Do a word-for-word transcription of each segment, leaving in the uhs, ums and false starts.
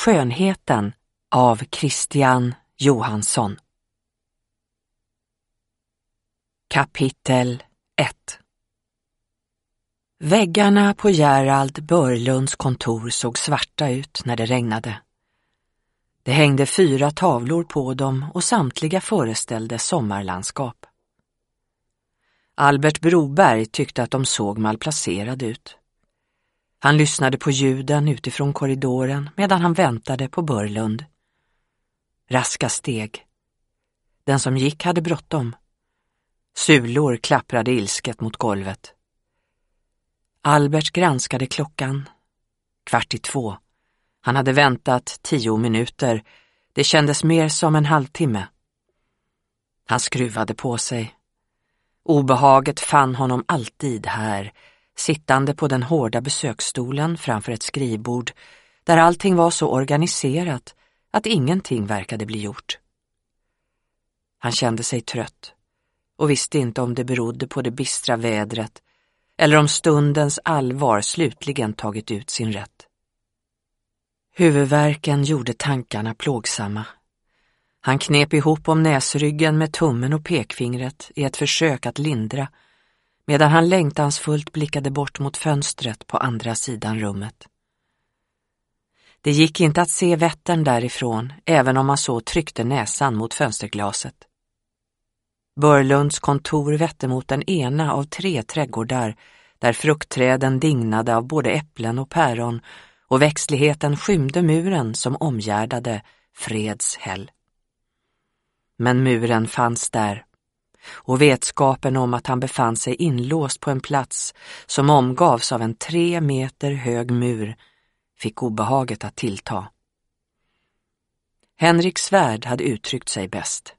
Skönheten av Christian Johansson. Kapitel ett. Väggarna på Gerald Börlunds kontor såg svarta ut när det regnade. Det hängde fyra tavlor på dem och samtliga föreställde sommarlandskap. Albert Broberg tyckte att de såg malplacerade ut. Han lyssnade på ljuden utifrån korridoren medan han väntade på Börlund. Raska steg. Den som gick hade bråttom. Sulor klapprade ilsket mot golvet. Albert granskade klockan. Kvart i två. Han hade väntat tio minuter. Det kändes mer som en halvtimme. Han skruvade på sig. Obehaget fann honom alltid här, sittande på den hårda besöksstolen framför ett skrivbord, där allting var så organiserat att ingenting verkade bli gjort. Han kände sig trött och visste inte om det berodde på det bistra vädret eller om stundens allvar slutligen tagit ut sin rätt. Huvudvärken gjorde tankarna plågsamma. Han knep ihop om näsryggen med tummen och pekfingret i ett försök att lindra, medan han längtansfullt blickade bort mot fönstret på andra sidan rummet. Det gick inte att se Vättern därifrån, även om man så tryckte näsan mot fönsterglaset. Börlunds kontor vette mot den ena av tre trädgårdar, där fruktträden dignade av både äpplen och päron, och växtligheten skymde muren som omgärdade Freds häll. Men muren fanns där, och vetskapen om att han befann sig inlåst på en plats som omgavs av en tre meter hög mur fick obehaget att tillta. Henrik Svärd hade uttryckt sig bäst.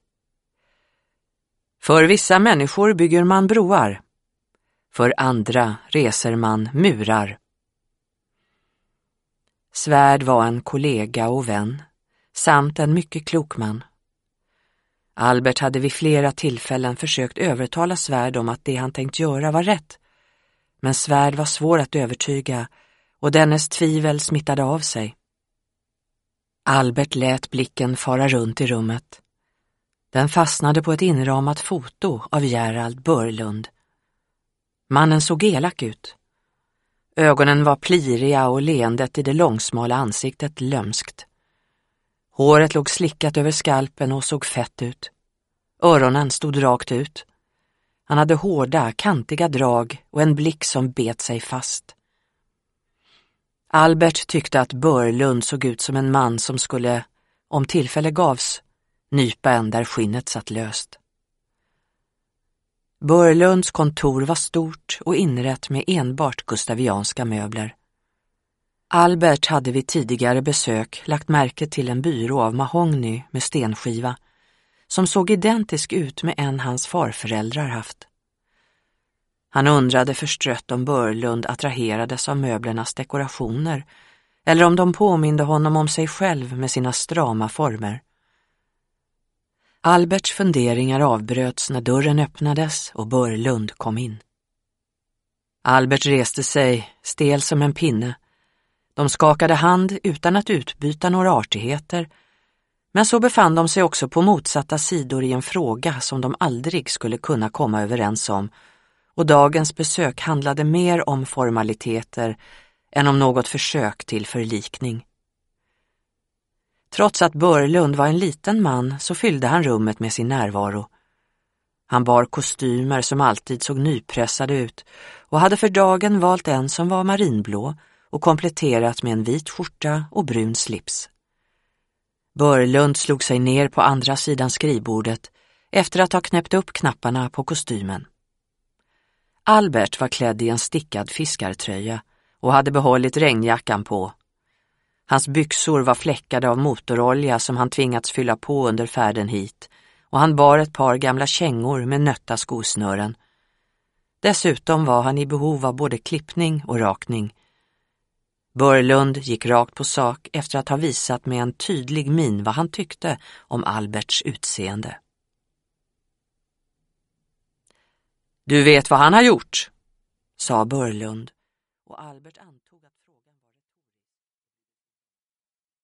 För vissa människor bygger man broar. För andra reser man murar. Svärd var en kollega och vän, samt en mycket klok man. Albert hade vid flera tillfällen försökt övertala Svärd om att det han tänkt göra var rätt, men Svärd var svår att övertyga och dennes tvivel smittade av sig. Albert lät blicken fara runt i rummet. Den fastnade på ett inramat foto av Gerald Börlund. Mannen såg elak ut. Ögonen var pliriga och leendet i det långsmala ansiktet lömskt. Håret låg slickat över skalpen och såg fett ut. Öronen stod rakt ut. Han hade hårda, kantiga drag och en blick som bet sig fast. Albert tyckte att Börlund såg ut som en man som skulle, om tillfälle gavs, nypa en där skinnet satt löst. Börlunds kontor var stort och inrätt med enbart gustavianska möbler. Albert hade vid tidigare besök lagt märke till en byrå av mahogny med stenskiva som såg identisk ut med en hans farföräldrar haft. Han undrade förstrött om Börlund attraherades av möblernas dekorationer eller om de påminde honom om sig själv med sina strama former. Alberts funderingar avbröts när dörren öppnades och Börlund kom in. Albert reste sig, stel som en pinne. De skakade hand utan att utbyta några artigheter, men så befann de sig också på motsatta sidor i en fråga som de aldrig skulle kunna komma överens om, och dagens besök handlade mer om formaliteter än om något försök till förlikning. Trots att Börlund var en liten man så fyllde han rummet med sin närvaro. Han bar kostymer som alltid såg nypressade ut och hade för dagen valt en som var marinblå och kompletterat med en vit skjorta och brun slips. Börlund slog sig ner på andra sidan skrivbordet efter att ha knäppt upp knapparna på kostymen. Albert var klädd i en stickad fiskartröja och hade behållit regnjackan på. Hans byxor var fläckade av motorolja som han tvingats fylla på under färden hit, och han bar ett par gamla kängor med nötta skosnören. Dessutom var han i behov av både klippning och rakning. Börlund gick rakt på sak efter att ha visat med en tydlig min vad han tyckte om Alberts utseende. Du vet vad han har gjort, sa Börlund, och Albert antog